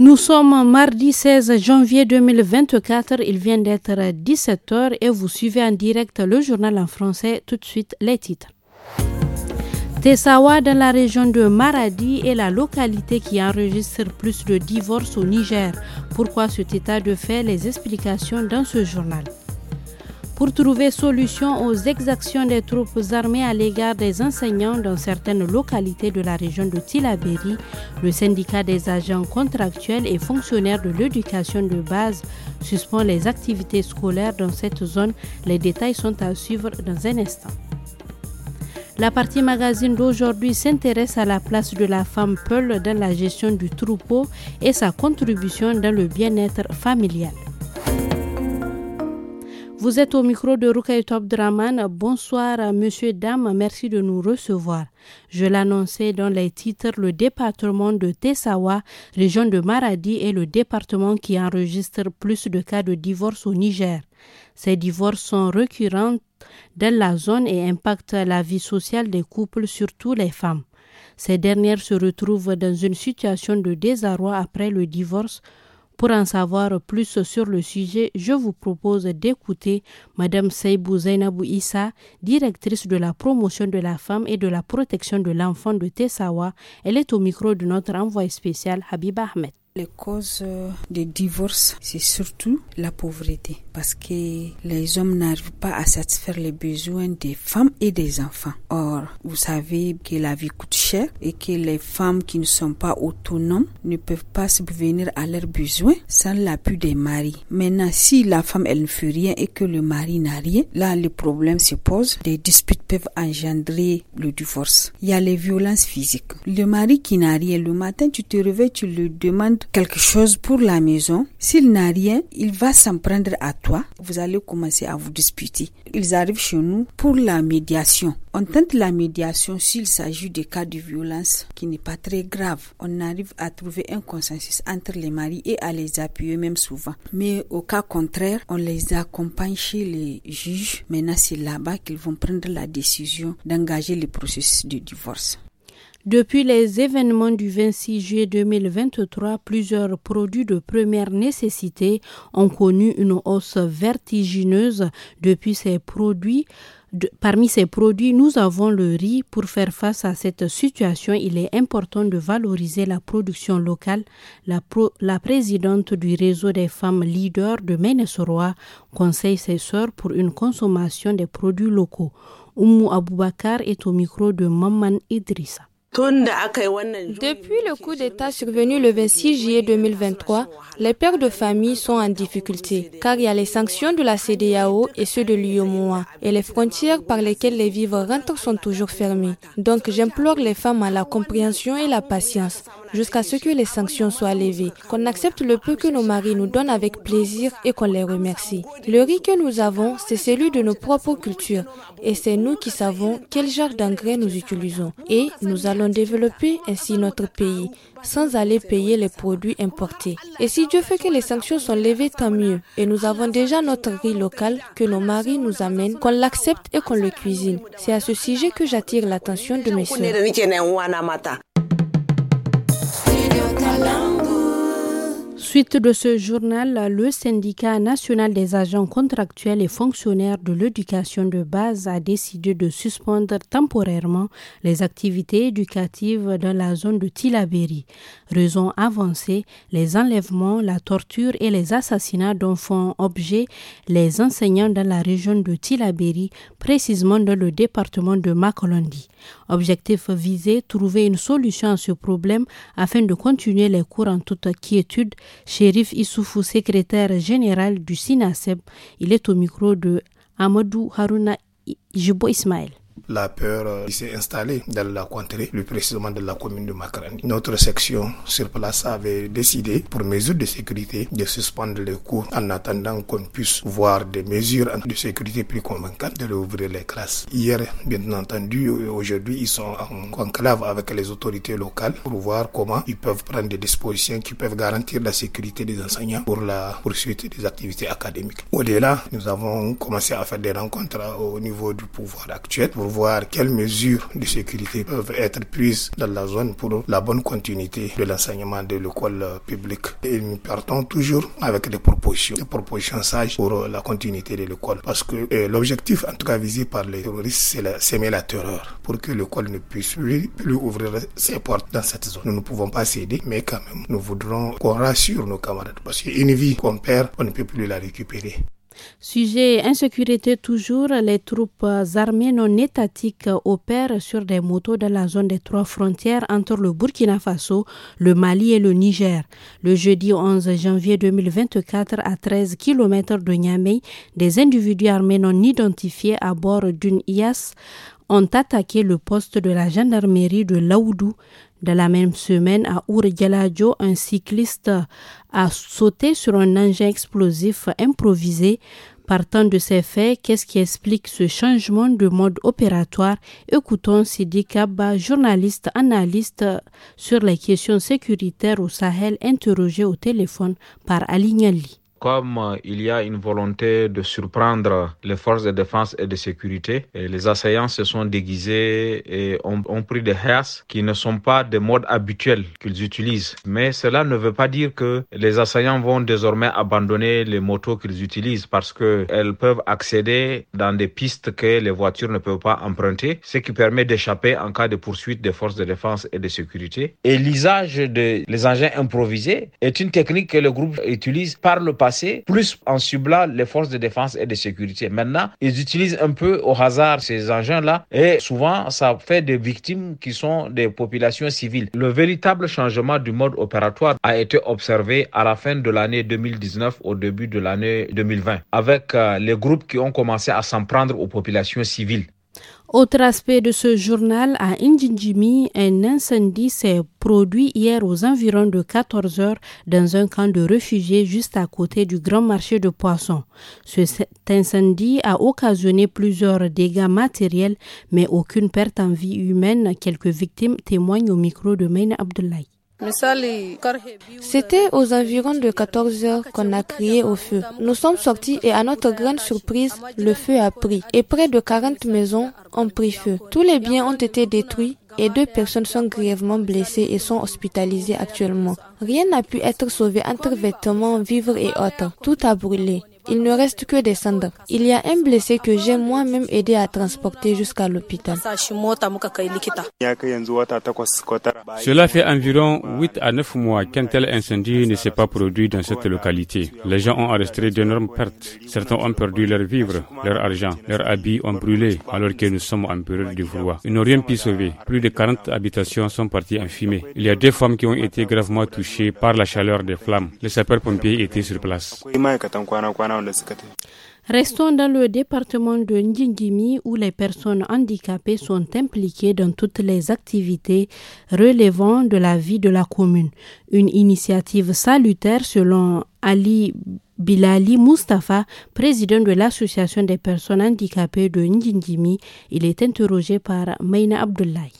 Nous sommes mardi 16 janvier 2024, il vient d'être 17h et vous suivez en direct le journal en français. Tout de suite, les titres. Tessawa, dans la région de Maradi, est la localité qui enregistre plus de divorces au Niger. Pourquoi cet état de fait? Les explications dans ce journal. Pour trouver solution aux exactions des troupes armées à l'égard des enseignants dans certaines localités de la région de Tillabéri, le syndicat des agents contractuels et fonctionnaires de l'éducation de base suspend les activités scolaires dans cette zone. Les détails sont à suivre dans un instant. La partie magazine d'aujourd'hui s'intéresse à la place de la femme Peul dans la gestion du troupeau et sa contribution dans le bien-être familial. Vous êtes au micro de Rukai Top Draman. Bonsoir, messieurs, dames. Merci de nous recevoir. Je l'annonçais dans les titres, le département de Tessawa, région de Maradi, est le département qui enregistre plus de cas de divorce au Niger. Ces divorces sont récurrents dans la zone et impactent la vie sociale des couples, surtout les femmes. Ces dernières se retrouvent dans une situation de désarroi après le divorce. Pour en savoir plus sur le sujet, je vous propose d'écouter Madame Seibou Zainabou Issa, directrice de la promotion de la femme et de la protection de l'enfant de Tessawa. Elle est au micro de notre envoyé spécial Habiba Ahmed. Les causes des divorces, c'est surtout la pauvreté, parce que les hommes n'arrivent pas à satisfaire les besoins des femmes et des enfants. Or, vous savez que la vie coûte cher et que les femmes qui ne sont pas autonomes ne peuvent pas subvenir à leurs besoins sans l'appui des maris. Maintenant, si la femme, elle ne fait rien et que le mari n'a rien, là, le problème se pose. Des disputes peuvent engendrer le divorce. Il y a les violences physiques. Le mari qui n'a rien, le matin, tu te réveilles, tu lui demandes quelque chose pour la maison. S'il n'a rien, il va s'en prendre à toi. Vous allez commencer à vous disputer. Ils arrivent chez nous pour la médiation. On tente la médiation s'il s'agit de cas de violence qui n'est pas très grave. On arrive à trouver un consensus entre les maris et à les appuyer même souvent. Mais au cas contraire, on les accompagne chez les juges. Maintenant, c'est là-bas qu'ils vont prendre la décision d'engager le processus de divorce. Depuis les événements du 26 juillet 2023, plusieurs produits de première nécessité ont connu une hausse vertigineuse. Parmi ces produits, nous avons le riz. Pour faire face à cette situation, il est important de valoriser la production locale. La présidente du réseau des femmes leaders de Ménesoroa conseille ses sœurs pour une consommation des produits locaux. Oumou Aboubakar est au micro de Maman Idrissa. Depuis le coup d'État survenu le 26 juillet 2023, les pères de famille sont en difficulté car il y a les sanctions de la CEDEAO et ceux de l'UEMOA et les frontières par lesquelles les vivres rentrent sont toujours fermées. Donc j'implore les femmes à la compréhension et la patience jusqu'à ce que les sanctions soient levées, qu'on accepte le peu que nos maris nous donnent avec plaisir et qu'on les remercie. Le riz que nous avons, c'est celui de nos propres cultures et c'est nous qui savons quel genre d'engrais nous utilisons et nous allons développer ainsi notre pays sans aller payer les produits importés. Et si Dieu fait que les sanctions sont levées, tant mieux. Et nous avons déjà notre riz local que nos maris nous amènent, qu'on l'accepte et qu'on le cuisine. C'est à ce sujet que j'attire l'attention de mes sœurs. Suite de ce journal, le syndicat national des agents contractuels et fonctionnaires de l'éducation de base a décidé de suspendre temporairement les activités éducatives dans la zone de Tillabéri. Raison avancée, les enlèvements, la torture et les assassinats dont font objet les enseignants dans la région de Tillabéri, précisément dans le département de Makolondi. Objectif visé, trouver une solution à ce problème afin de continuer les cours en toute quiétude. Chérif Issoufou, secrétaire général du SINASEB, il est au micro de Amadou Harouna Jibo Ismaël. La peur s'est installée dans la contrée, plus précisément dans la commune de Makarandi. Notre section sur place avait décidé, pour mesures de sécurité, de suspendre les cours en attendant qu'on puisse voir des mesures de sécurité plus convaincantes de réouvrir les classes. Hier, bien entendu, aujourd'hui, ils sont en conclave avec les autorités locales pour voir comment ils peuvent prendre des dispositions qui peuvent garantir la sécurité des enseignants pour la poursuite des activités académiques. Au-delà, nous avons commencé à faire des rencontres au niveau du pouvoir actuel pour voir quelles mesures de sécurité peuvent être prises dans la zone pour la bonne continuité de l'enseignement de l'école publique. Et nous partons toujours avec des propositions sages pour la continuité de l'école. Parce que l'objectif, en tout cas visé par les terroristes, c'est semer la terreur pour que l'école ne puisse plus ouvrir ses portes dans cette zone. Nous ne pouvons pas céder, mais quand même, nous voudrons qu'on rassure nos camarades. Parce qu'une vie qu'on perd, on ne peut plus la récupérer. Sujet insécurité toujours, les troupes armées non étatiques opèrent sur des motos dans la zone des 3 frontières entre le Burkina Faso, le Mali et le Niger. Le jeudi 11 janvier 2024, à 13 km de Niamey, des individus armés non identifiés à bord d'une IAS ont attaqué le poste de la gendarmerie de Laoudou. Dans la même semaine, à Ourdialadjo, un cycliste a sauté sur un engin explosif improvisé. Partant de ces faits, qu'est-ce qui explique ce changement de mode opératoire? Écoutons Sidi Kaba, journaliste analyste sur les questions sécuritaires au Sahel, interrogé au téléphone par Ali Niali. Comme il y a une volonté de surprendre les forces de défense et de sécurité, et les assaillants se sont déguisés et ont pris des hairs qui ne sont pas des modes habituels qu'ils utilisent. Mais cela ne veut pas dire que les assaillants vont désormais abandonner les motos qu'ils utilisent parce qu'elles peuvent accéder dans des pistes que les voitures ne peuvent pas emprunter, ce qui permet d'échapper en cas de poursuite des forces de défense et de sécurité. Et l'usage des engins improvisés est une technique que le groupe utilise par le passé, plus en ciblant les forces de défense et de sécurité. Maintenant, ils utilisent un peu au hasard ces engins-là et souvent, ça fait des victimes qui sont des populations civiles. Le véritable changement du mode opératoire a été observé à la fin de l'année 2019, au début de l'année 2020, avec les groupes qui ont commencé à s'en prendre aux populations civiles. Autre aspect de ce journal, à Ndjindjimi, un incendie s'est produit hier aux environs de 14 heures dans un camp de réfugiés juste à côté du grand marché de poissons. Cet incendie a occasionné plusieurs dégâts matériels, mais aucune perte en vie humaine. Quelques victimes témoignent au micro de Maïna Abdoulaye. C'était aux environs de 14 heures qu'on a crié au feu. Nous sommes sortis et à notre grande surprise, le feu a pris et près de 40 maisons ont pris feu. Tous les biens ont été détruits et 2 personnes sont grièvement blessées et sont hospitalisées actuellement. Rien n'a pu être sauvé entre vêtements, vivres et autres. Tout a brûlé. Il ne reste que des cendres. Il y a un blessé que j'ai moi-même aidé à transporter jusqu'à l'hôpital. Cela fait environ 8 à 9 mois qu'un tel incendie ne s'est pas produit dans cette localité. Les gens ont enregistré d'énormes pertes. Certains ont perdu leurs vivres, leur argent, leurs habits ont brûlé alors que nous sommes en période de froid. Ils n'ont rien pu sauver. Plus de 40 habitations sont parties en fumée. Il y a 2 femmes qui ont été gravement touchées par la chaleur des flammes. Les sapeurs-pompiers étaient sur place. Restons dans le département de Ndjindjimi où les personnes handicapées sont impliquées dans toutes les activités relevant de la vie de la commune. Une initiative salutaire selon Ali Bilali Mustafa, président de l'association des personnes handicapées de Ndjindjimi. Il est interrogé par Maïna Abdoulaye.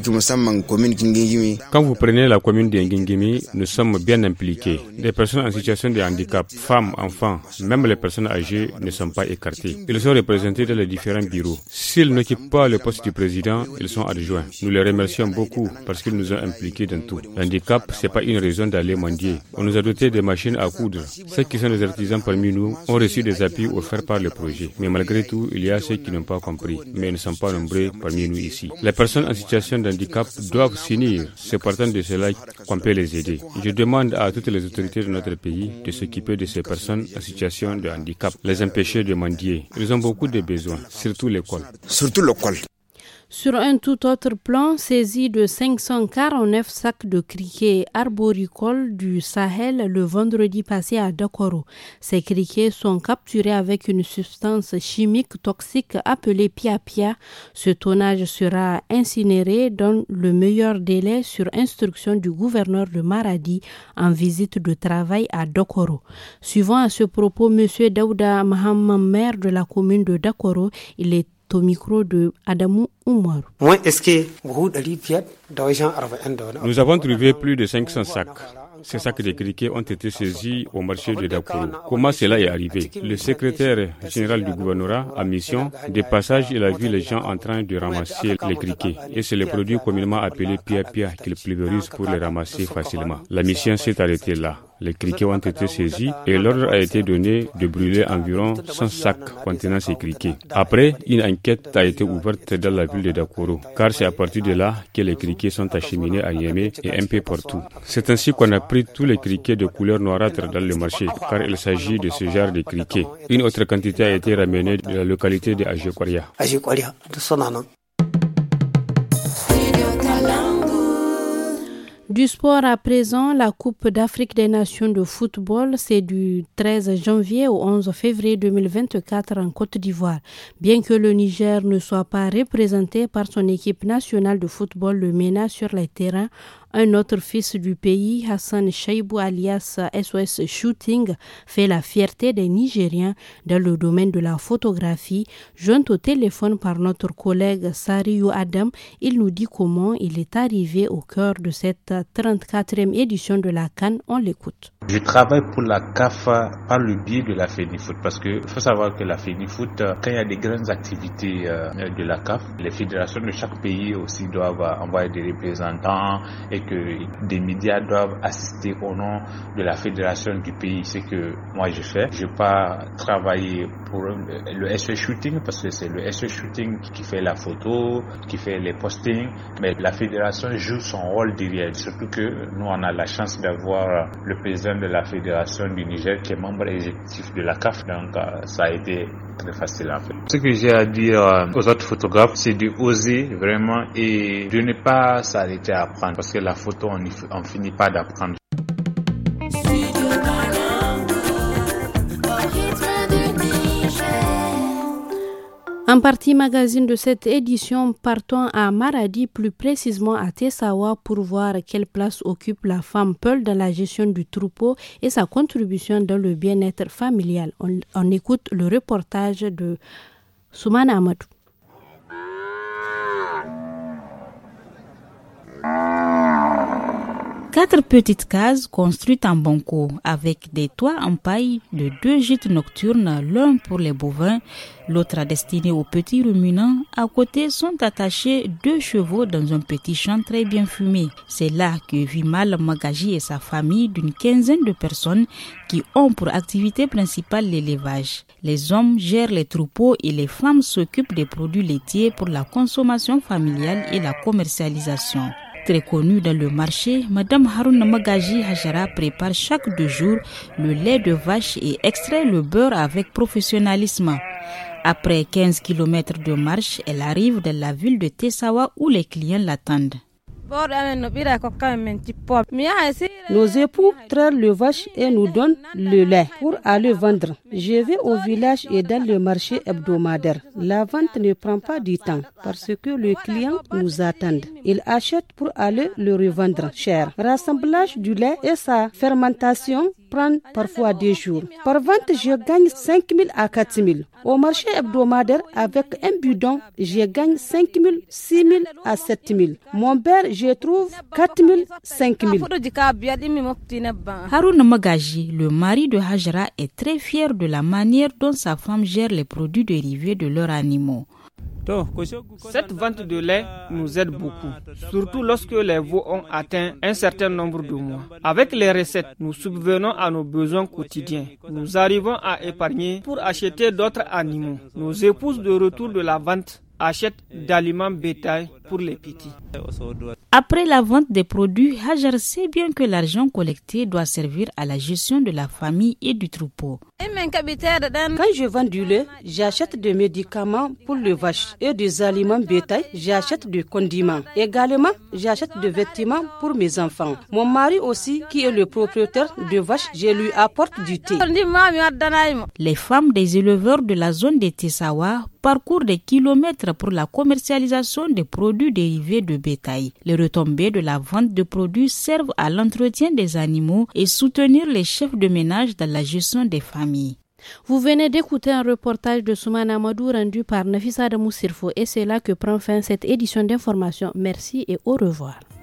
Quand vous prenez la commune de Ndjindjimi, nous sommes bien impliqués. Les personnes en situation de handicap, femmes, enfants, même les personnes âgées ne sont pas écartées. Ils sont représentés dans les différents bureaux. S'ils n'occupent pas le poste du président, ils sont adjoints. Nous les remercions beaucoup parce qu'ils nous ont impliqués dans tout. L'handicap, c'est pas une raison d'aller mendier. On nous a doté des machines à coudre. Ceux qui sont des artisans parmi nous ont reçu des appuis offerts par le projet. Mais malgré tout, il y a ceux qui n'ont pas compris. Mais ils ne sont pas nombreux parmi nous ici. Les personnes en situation de handicap doivent s'unir. C'est partant de cela qu'on peut les aider. Je demande à toutes les autorités de notre pays de s'occuper de ces personnes en situation de handicap, les empêcher de mendier. Ils ont beaucoup de besoins, surtout l'école. Sur un tout autre plan, saisie de 549 sacs de criquets arboricoles du Sahel le vendredi passé à Dakoro. Ces criquets sont capturés avec une substance chimique toxique appelée pia-pia. Ce tonnage sera incinéré dans le meilleur délai sur instruction du gouverneur de Maradi en visite de travail à Dakoro. Suivant à ce propos, M. Daouda Mahamman, maire de la commune de Dakoro, il est au micro de Adamou Oumar. Nous avons trouvé plus de 500 sacs. Ces sacs de criquets ont été saisis au marché de Dakoro. Comment cela est arrivé? Le secrétaire général du gouvernorat a mission. De passage, il a vu les gens en train de ramasser les criquets. Et c'est le produit communément appelé pia-pia qu'il pulvérise pour les ramasser facilement. La mission s'est arrêtée là. Les criquets ont été saisis et l'ordre a été donné de brûler environ 100 sacs contenant ces criquets. Après, une enquête a été ouverte dans la ville de Dakoro, car c'est à partir de là que les criquets sont acheminés à Niamey et un peu partout. C'est ainsi qu'on a pris tous les criquets de couleur noirâtre dans le marché, car il s'agit de ce genre de criquets. Une autre quantité a été ramenée de la localité de Ajekwaria. Du sport à présent, la Coupe d'Afrique des Nations de football, c'est du 13 janvier au 11 février 2024 en Côte d'Ivoire. Bien que le Niger ne soit pas représenté par son équipe nationale de football, le MENA, sur les terrains, un autre fils du pays, Hassan Chaibou alias SOS Shooting, fait la fierté des Nigériens dans le domaine de la photographie. Joint au téléphone par notre collègue Sariou Adam, il nous dit comment il est arrivé au cœur de cette 34e édition de la CAN. On l'écoute. Je travaille pour la CAF par le biais de la FENIFOOT parce que faut savoir que la FENIFOOT, quand il y a des grandes activités de la CAF, les fédérations de chaque pays aussi doivent envoyer des représentants et que des médias doivent assister au nom de la fédération du pays. C'est que moi je fais. Je vais pas travailler pour le SE Shooting parce que c'est le SE Shooting qui fait la photo, qui fait les postings, mais la fédération joue son rôle derrière. Surtout que nous on a la chance d'avoir le président de la fédération du Niger qui est membre exécutif de la CAF, donc ça a été très facile à faire. Ce que j'ai à dire aux autres photographes, c'est de oser vraiment et de ne pas s'arrêter à apprendre parce que la photo on finit pas d'apprendre. En partie magazine de cette édition, partons à Maradi, plus précisément à Tessawa, pour voir quelle place occupe la femme Peul dans la gestion du troupeau et sa contribution dans le bien-être familial. On écoute le reportage de Soumana Amadou. Quatre petites cases construites en banco avec des toits en paille de 2 gîtes nocturnes, l'un pour les bovins, l'autre destiné aux petits ruminants. À côté sont attachés 2 chevaux dans un petit champ très bien fumé. C'est là que vit Mal Magaji et sa famille d'une 15aine de personnes qui ont pour activité principale l'élevage. Les hommes gèrent les troupeaux et les femmes s'occupent des produits laitiers pour la consommation familiale et la commercialisation. Très connue dans le marché, Madame Harouna Magaji Hajara prépare chaque 2 jours le lait de vache et extrait le beurre avec professionnalisme. Après 15 km de marche, elle arrive dans la ville de Tessawa où les clients l'attendent. Nos époux trairent le vache et nous donnent le lait pour aller vendre. Je vais au village et dans le marché hebdomadaire. La vente ne prend pas du temps parce que le client nous attend. Il achète pour aller le revendre cher. Rassemblage du lait et sa fermentation prend parfois 2 jours. Par vente, je gagne 5 000 à 4 000. Au marché hebdomadaire, avec un bidon, je gagne 5 000, 6 000 à 7 000. Mon père, je trouve 4 000, 5 000. Harouna Magaji, le mari de Hajara, est très fier de la manière dont sa femme gère les produits dérivés de leurs animaux. Cette vente de lait nous aide beaucoup, surtout lorsque les veaux ont atteint un certain nombre de mois. Avec les recettes, nous subvenons à nos besoins quotidiens. Nous arrivons à épargner pour acheter d'autres animaux. Nos épouses de retour de la vente achètent d'aliments bétail pour les petits. Après la vente des produits, Hajar sait bien que l'argent collecté doit servir à la gestion de la famille et du troupeau. Quand je vends du lait, j'achète des médicaments pour les vaches et des aliments bétail, j'achète des condiments. Également, j'achète des vêtements pour mes enfants. Mon mari aussi, qui est le propriétaire de vaches, je lui apporte du thé. Les femmes des éleveurs de la zone de Tessawa parcourent des kilomètres pour la commercialisation des produits dérivés de bétail. Les retombées de la vente de produits servent à l'entretien des animaux et soutenir les chefs de ménage dans la gestion des familles. Vous venez d'écouter un reportage de Soumana Amadou rendu par Nafisa Adamou Sirfo et c'est là que prend fin cette édition d'information. Merci et au revoir.